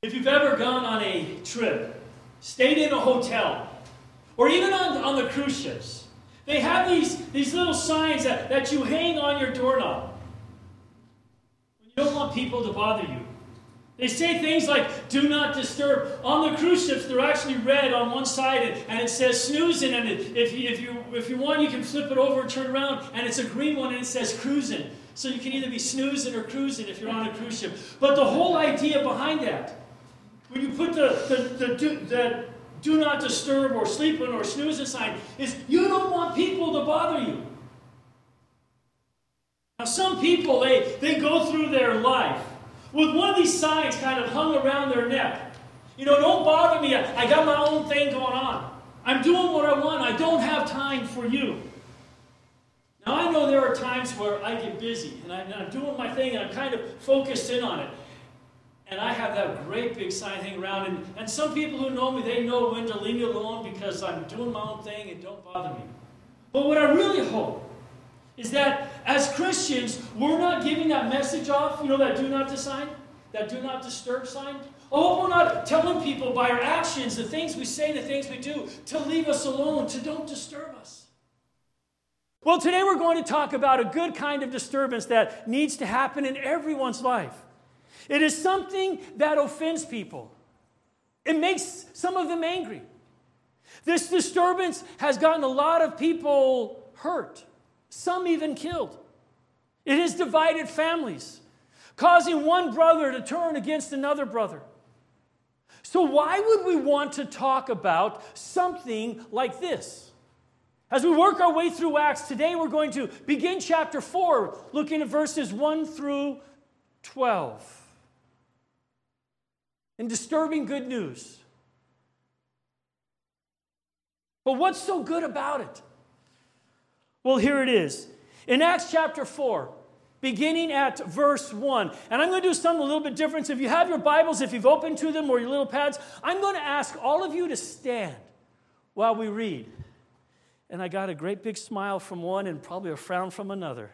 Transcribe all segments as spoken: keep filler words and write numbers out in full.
If you've ever gone on a trip, stayed in a hotel, or even on, on the cruise ships, they have these, these little signs that, that you hang on your doorknob. You don't want people to bother you. They say things like, do not disturb. On the cruise ships, they're actually red on one side, and, and it says snoozing, and it, if, you, if, you, if you want, you can flip it over and turn around, and it's a green one, and it says cruising. So you can either be snoozing or cruising if you're on a cruise ship. But the whole idea behind that, when you put the, the, the, do, the do not disturb or sleeping or snoozing sign, is you don't want people to bother you. Now some people, they, they go through their life with one of these signs kind of hung around their neck. You know, don't bother me. I, I got my own thing going on. I'm doing what I want. I don't have time for you. Now, I know there are times where I get busy, and, I, and I'm doing my thing, and I'm kind of focused in on it. And I have that great big sign hanging around. And, and some people who know me, they know when to leave me alone because I'm doing my own thing and don't bother me. But what I really hope is that as Christians, we're not giving that message off, you know, that do not sign, that do not disturb sign. Oh, we're not telling people by our actions, the things we say, the things we do, to leave us alone, to don't disturb us. Well, today we're going to talk about a good kind of disturbance that needs to happen in everyone's life. It is something that offends people. It makes some of them angry. This disturbance has gotten a lot of people hurt. Some even killed. It has divided families, causing one brother to turn against another brother. So why would we want to talk about something like this? As we work our way through Acts, today we're going to begin chapter four, looking at verses one through twelve. And disturbing good news. But what's so good about it? Well, here it is. In Acts chapter four, beginning at verse one. And I'm going to do something a little bit different. So if you have your Bibles, if you've opened to them or your little pads, I'm going to ask all of you to stand while we read. And I got a great big smile from one and probably a frown from another.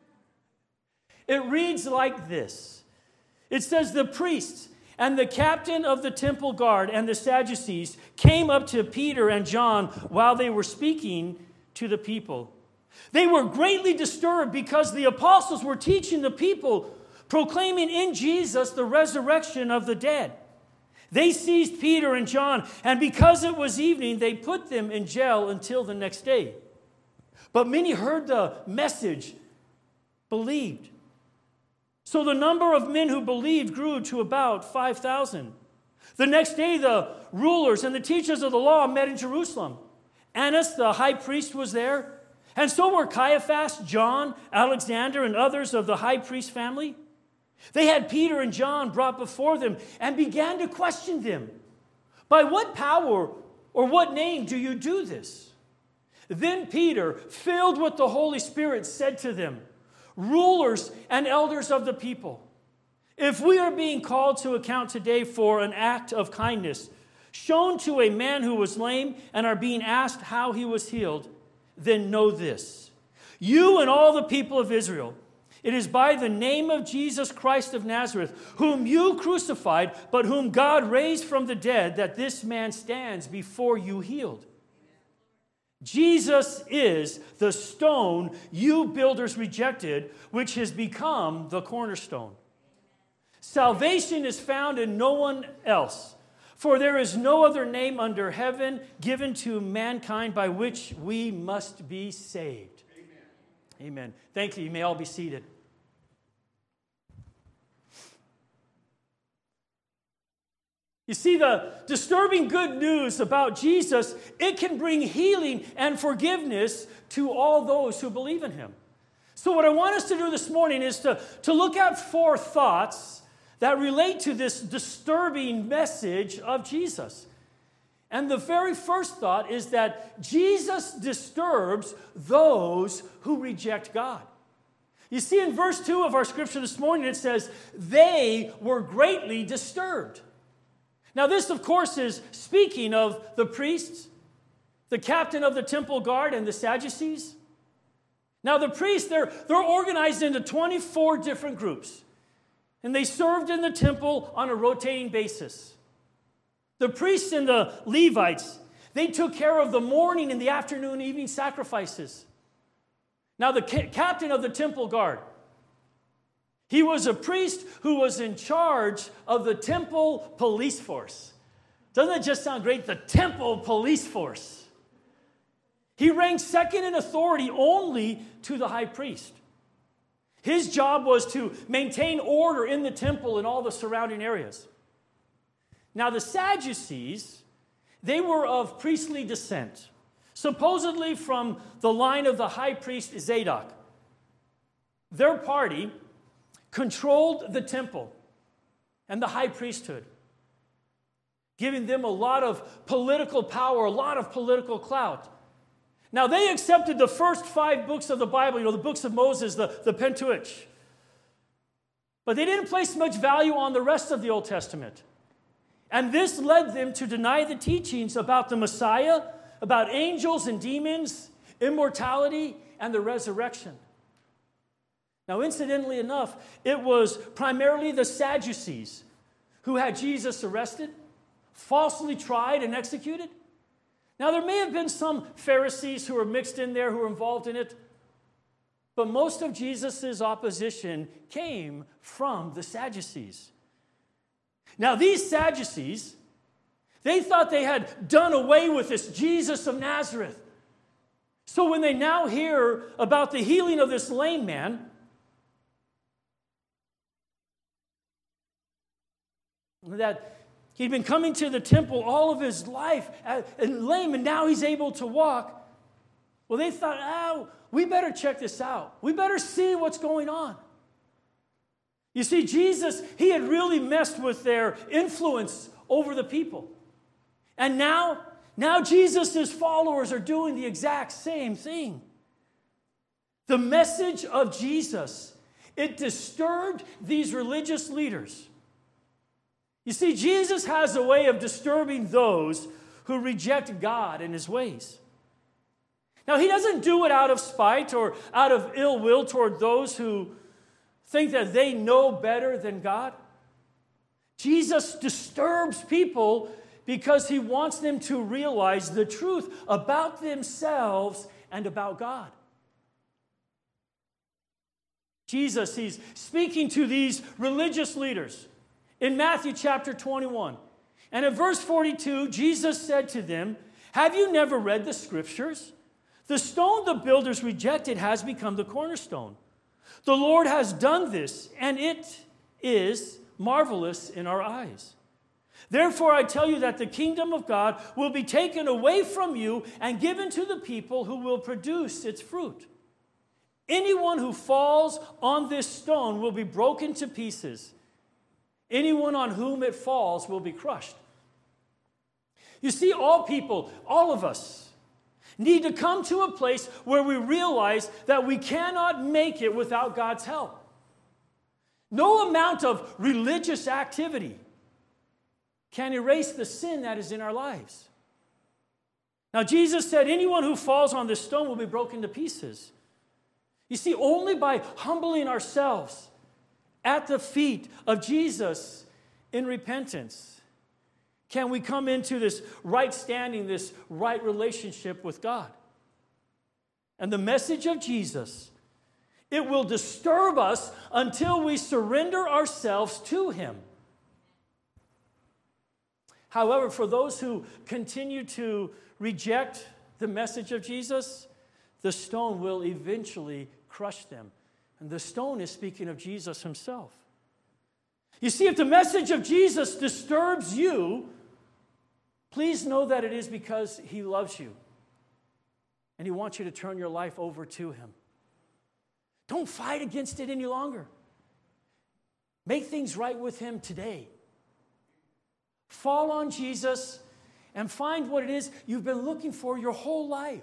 It reads like this. It says, the priests and the captain of the temple guard and the Sadducees came up to Peter and John while they were speaking to the people. They were greatly disturbed because the apostles were teaching the people, proclaiming in Jesus the resurrection of the dead. They seized Peter and John, and because it was evening, they put them in jail until the next day. But many heard the message, believed. So the number of men who believed grew to about five thousand. The next day, the rulers and the teachers of the law met in Jerusalem. Annas, the high priest, was there. And so were Caiaphas, John, Alexander, and others of the high priest family. They had Peter and John brought before them and began to question them. By what power or what name do you do this? Then Peter, filled with the Holy Spirit, said to them, rulers and elders of the people, if we are being called to account today for an act of kindness shown to a man who was lame and are being asked how he was healed, then know this. You and all the people of Israel, it is by the name of Jesus Christ of Nazareth, whom you crucified, but whom God raised from the dead, that this man stands before you healed. Jesus is the stone you builders rejected, which has become the cornerstone. Salvation is found in no one else, for there is no other name under heaven given to mankind by which we must be saved. Amen. Amen. Thank you. You may all be seated. You see, the disturbing good news about Jesus, it can bring healing and forgiveness to all those who believe in him. So what I want us to do this morning is to, to look at four thoughts that relate to this disturbing message of Jesus. And the very first thought is that Jesus disturbs those who reject God. You see, in verse two of our scripture this morning, it says, they were greatly disturbed. Now, this, of course, is speaking of the priests, the captain of the temple guard, and the Sadducees. Now, the priests, they're, they're organized into twenty-four different groups. And they served in the temple on a rotating basis. The priests and the Levites, they took care of the morning and the afternoon and evening sacrifices. Now, the ca- captain of the temple guard, he was a priest who was in charge of the temple police force. Doesn't that just sound great? The temple police force. He ranked second in authority only to the high priest. His job was to maintain order in the temple and all the surrounding areas. Now, the Sadducees, they were of priestly descent, supposedly from the line of the high priest Zadok. Their party controlled the temple and the high priesthood, giving them a lot of political power, a lot of political clout. Now, they accepted the first five books of the Bible, you know, the books of Moses, the, the Pentateuch. But they didn't place much value on the rest of the Old Testament. And this led them to deny the teachings about the Messiah, about angels and demons, immortality, and the resurrection. Now, incidentally enough, it was primarily the Sadducees who had Jesus arrested, falsely tried, and executed. Now, there may have been some Pharisees who were mixed in there, who were involved in it, but most of Jesus' opposition came from the Sadducees. Now, these Sadducees, they thought they had done away with this Jesus of Nazareth. So when they now hear about the healing of this lame man, that he'd been coming to the temple all of his life and lame, and now he's able to walk. Well, they thought, oh, we better check this out. We better see what's going on. You see, Jesus, he had really messed with their influence over the people. And now, now Jesus' followers are doing the exact same thing. The message of Jesus, it disturbed these religious leaders. You see, Jesus has a way of disturbing those who reject God and his ways. Now, he doesn't do it out of spite or out of ill will toward those who think that they know better than God. Jesus disturbs people because he wants them to realize the truth about themselves and about God. Jesus, he's speaking to these religious leaders in Matthew chapter twenty-one. And in verse forty-two, Jesus said to them, "Have you never read the scriptures? The stone the builders rejected has become the cornerstone. The Lord has done this, and it is marvelous in our eyes. Therefore, I tell you that the kingdom of God will be taken away from you and given to the people who will produce its fruit. Anyone who falls on this stone will be broken to pieces. Anyone on whom it falls will be crushed." You see, all people, all of us, need to come to a place where we realize that we cannot make it without God's help. No amount of religious activity can erase the sin that is in our lives. Now, Jesus said, anyone who falls on this stone will be broken to pieces. You see, only by humbling ourselves at the feet of Jesus in repentance can we come into this right standing, this right relationship with God. And the message of Jesus, it will disturb us until we surrender ourselves to him. However, for those who continue to reject the message of Jesus, the stone will eventually crush them. And the stone is speaking of Jesus himself. You see, if the message of Jesus disturbs you, please know that it is because he loves you. And he wants you to turn your life over to him. Don't fight against it any longer. Make things right with him today. Fall on Jesus and find what it is you've been looking for your whole life.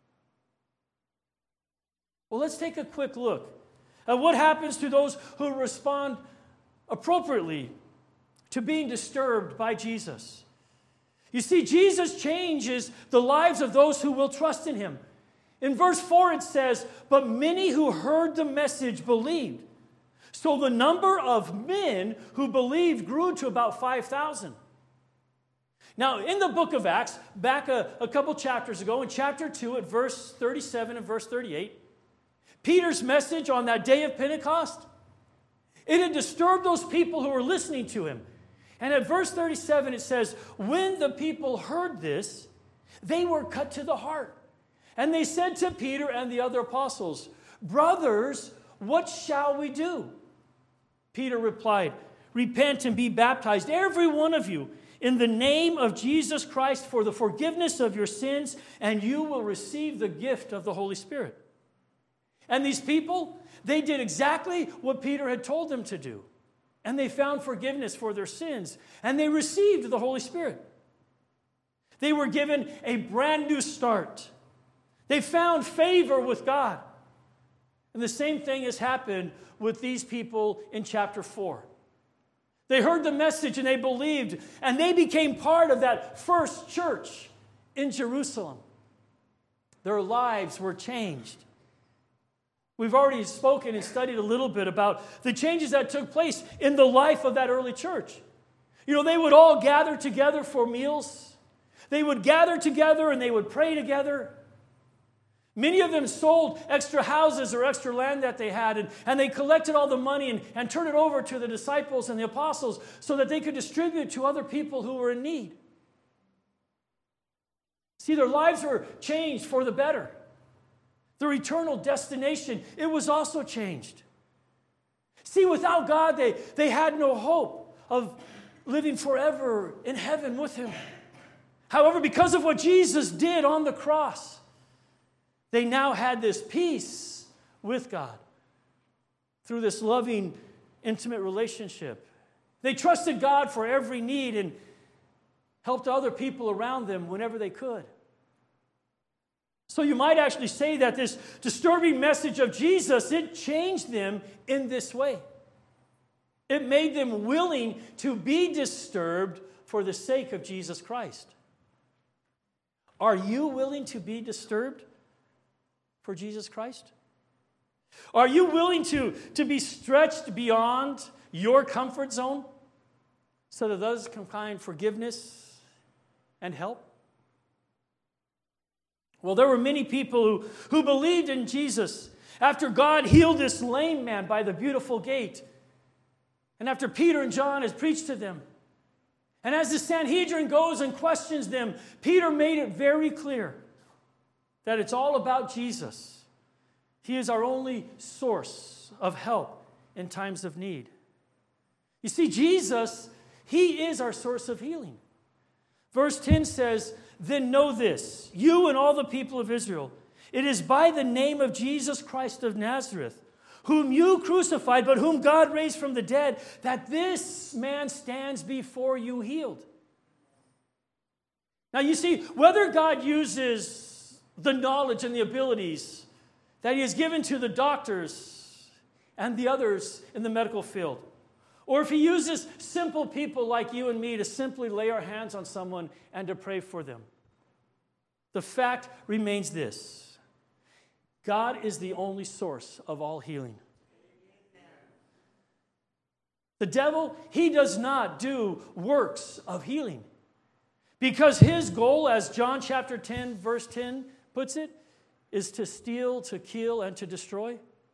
Well, let's take a quick look at what happens to those who respond appropriately to being disturbed by Jesus. You see, Jesus changes the lives of those who will trust in him. In verse four it says, "But many who heard the message believed. So the number of men who believed grew to about five thousand. Now, in the book of Acts, back a, a couple chapters ago, in chapter two, at verse thirty-seven and verse thirty-eight, Peter's message on that day of Pentecost, it had disturbed those people who were listening to him. And at verse thirty-seven, it says, when the people heard this, they were cut to the heart. And they said to Peter and the other apostles, brothers, what shall we do? Peter replied, repent and be baptized, every one of you, in the name of Jesus Christ for the forgiveness of your sins, and you will receive the gift of the Holy Spirit. And these people, they did exactly what Peter had told them to do. And they found forgiveness for their sins, and they received the Holy Spirit. They were given a brand new start. They found favor with God. And the same thing has happened with these people in chapter four. They heard the message and they believed, and they became part of that first church in Jerusalem. Their lives were changed. We've already spoken and studied a little bit about the changes that took place in the life of that early church. You know, they would all gather together for meals. They would gather together and they would pray together. Many of them sold extra houses or extra land that they had, and, and they collected all the money and, and turned it over to the disciples and the apostles so that they could distribute to other people who were in need. See, their lives were changed for the better. Their eternal destination, it was also changed. See, without God, they, they had no hope of living forever in heaven with Him. However, because of what Jesus did on the cross, they now had this peace with God through this loving, intimate relationship. They trusted God for every need and helped other people around them whenever they could. So you might actually say that this disturbing message of Jesus, it changed them in this way. It made them willing to be disturbed for the sake of Jesus Christ. Are you willing to be disturbed for Jesus Christ? Are you willing to, to be stretched beyond your comfort zone so that others can find forgiveness and help? Well, there were many people who, who believed in Jesus after God healed this lame man by the beautiful gate, and after Peter and John had preached to them. And as the Sanhedrin goes and questions them, Peter made it very clear that it's all about Jesus. He is our only source of help in times of need. You see, Jesus, He is our source of healing. Verse ten says, then know this, you and all the people of Israel, it is by the name of Jesus Christ of Nazareth, whom you crucified, but whom God raised from the dead, that this man stands before you healed. Now you see, whether God uses the knowledge and the abilities that He has given to the doctors and the others in the medical field, or if He uses simple people like you and me to simply lay our hands on someone and to pray for them, the fact remains this: God is the only source of all healing. The devil, he does not do works of healing, because his goal, as John chapter ten, verse ten puts it, is to steal, to kill, and to destroy.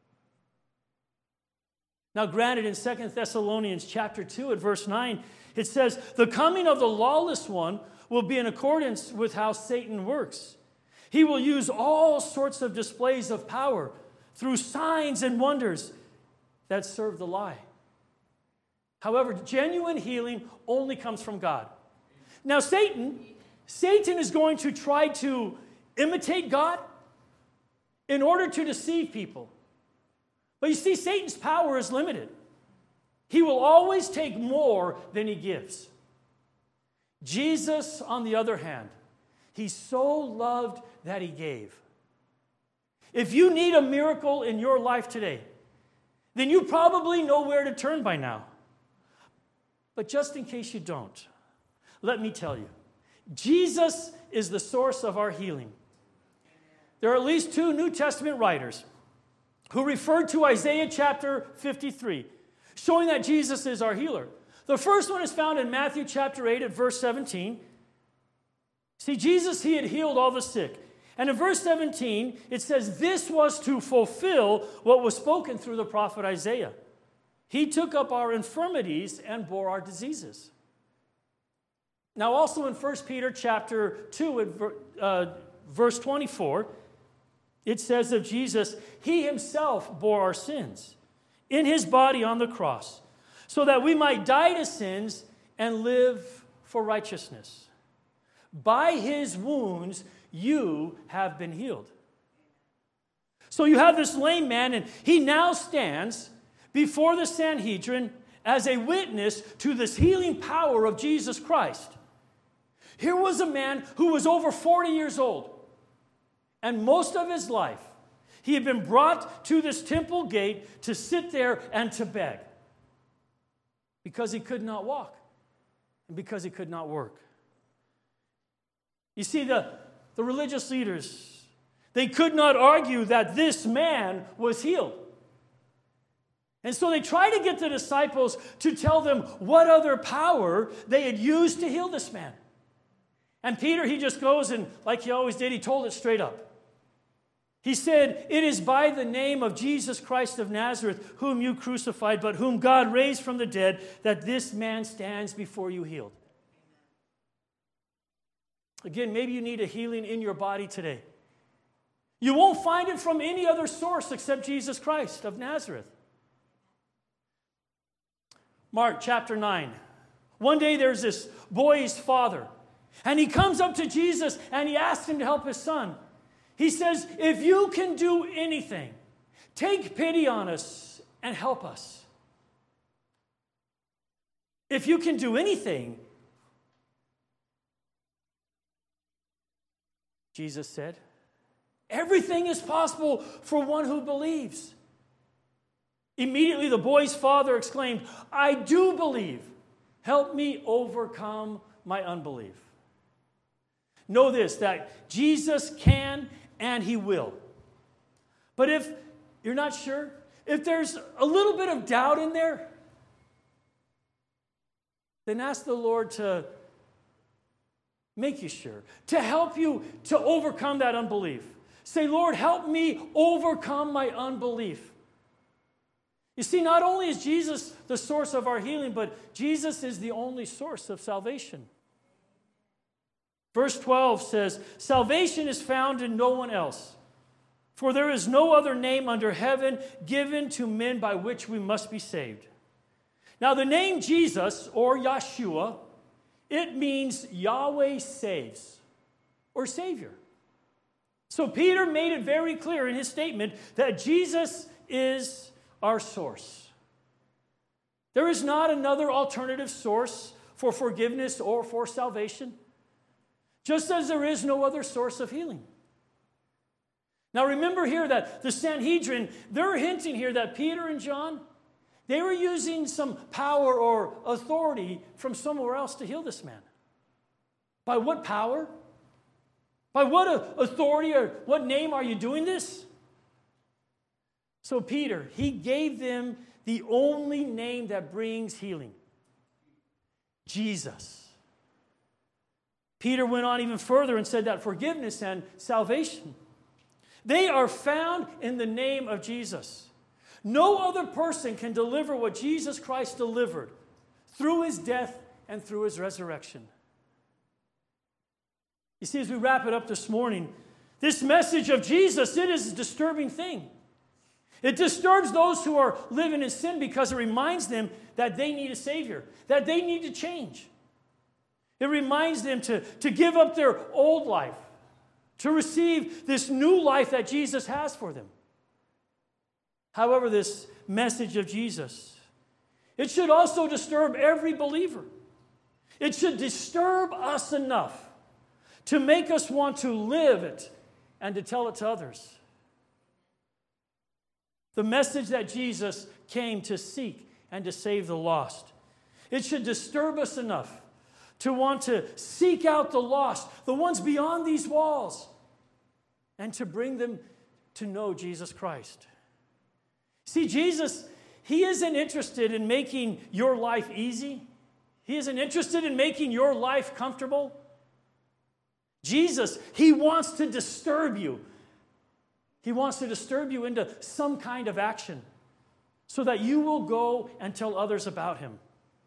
Now, granted, in Second Thessalonians chapter two at verse nine, it says, the coming of the lawless one will be in accordance with how Satan works. He will use all sorts of displays of power through signs and wonders that serve the lie. However, genuine healing only comes from God. Now, Satan, Satan is going to try to imitate God in order to deceive people. But you see, Satan's power is limited. He will always take more than he gives. Jesus, on the other hand, He so loved that He gave. If you need a miracle in your life today, then you probably know where to turn by now. But just in case you don't, let me tell you, Jesus is the source of our healing. There are at least two New Testament writers who referred to Isaiah chapter fifty-three, showing that Jesus is our healer. The first one is found in Matthew chapter eight at verse seventeen. See, Jesus, he had healed all the sick. And in verse seventeen, it says, this was to fulfill what was spoken through the prophet Isaiah. He took up our infirmities and bore our diseases. Now also in First Peter chapter two, at uh, verse twenty-four, it says of Jesus, he himself bore our sins in his body on the cross, so that we might die to sins and live for righteousness. By his wounds you have been healed. So you have this lame man, and he now stands before the Sanhedrin as a witness to this healing power of Jesus Christ. Here was a man who was over forty years old, and most of his life he had been brought to this temple gate to sit there and to beg because he could not walk and because he could not work. You see, the, the religious leaders, they could not argue that this man was healed. And so they tried to get the disciples to tell them what other power they had used to heal this man. And Peter, he just goes and, like he always did, he told it straight up. He said, it is by the name of Jesus Christ of Nazareth, whom you crucified, but whom God raised from the dead, that this man stands before you healed. Again, maybe you need a healing in your body today. You won't find it from any other source except Jesus Christ of Nazareth. Mark chapter nine. One day there's this boy's father, and he comes up to Jesus and he asks him to help his son. He says, if you can do anything, take pity on us and help us. If you can do anything, Jesus said, everything is possible for one who believes. Immediately the boy's father exclaimed, I do believe. Help me overcome my unbelief. Know this, that Jesus can and he will. But if you're not sure, if there's a little bit of doubt in there, then ask the Lord to make you sure, to help you to overcome that unbelief. Say, Lord, help me overcome my unbelief. You see, not only is Jesus the source of our healing, but Jesus is the only source of salvation. Verse twelve says, salvation is found in no one else, for there is no other name under heaven given to men by which we must be saved. Now, the name Jesus, or Yeshua, it means Yahweh saves, or Savior. So Peter made it very clear in his statement that Jesus is our source. There is not another alternative source for forgiveness or for salvation, just as there is no other source of healing. Now remember here that the Sanhedrin, they're hinting here that Peter and John, they were using some power or authority from somewhere else to heal this man. By what power? By what authority or what name are you doing this? So Peter, he gave them the only name that brings healing. Jesus. Peter went on even further and said that forgiveness and salvation, they are found in the name of Jesus. No other person can deliver what Jesus Christ delivered through his death and through his resurrection. You see, as we wrap it up this morning, this message of Jesus, it is a disturbing thing. It disturbs those who are living in sin because it reminds them that they need a Savior, that they need to change. It reminds them to, to give up their old life, to receive this new life that Jesus has for them. However, this message of Jesus, it should also disturb every believer. It should disturb us enough to make us want to live it and to tell it to others. The message that Jesus came to seek and to save the lost. It should disturb us enough to want to seek out the lost, the ones beyond these walls, and to bring them to know Jesus Christ. See, Jesus, he isn't interested in making your life easy. He isn't interested in making your life comfortable. Jesus, he wants to disturb you. He wants to disturb you into some kind of action so that you will go and tell others about him.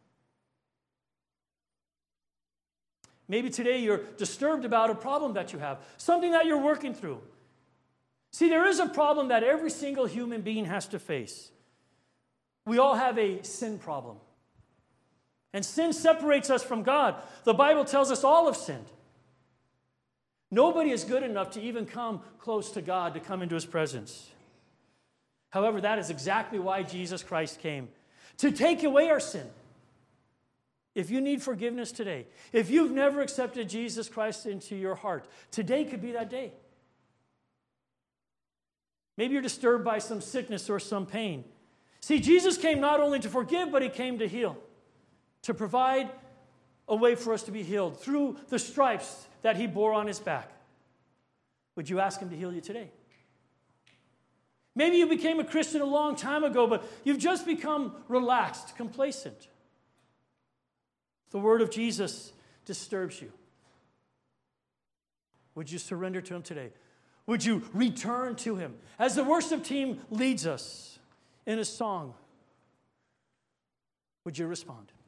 Maybe today you're disturbed about a problem that you have, something that you're working through. See, there is a problem that every single human being has to face. We all have a sin problem. And sin separates us from God. The Bible tells us all have sinned. Nobody is good enough to even come close to God, to come into his presence. However, that is exactly why Jesus Christ came, to take away our sin. If you need forgiveness today, if you've never accepted Jesus Christ into your heart, today could be that day. Maybe you're disturbed by some sickness or some pain. See, Jesus came not only to forgive, but he came to heal, to provide a way for us to be healed through the stripes that he bore on his back. Would you ask him to heal you today? Maybe you became a Christian a long time ago, but you've just become relaxed, complacent. The word of Jesus disturbs you. Would you surrender to him today? Would you return to him? As the worship team leads us in a song, would you respond?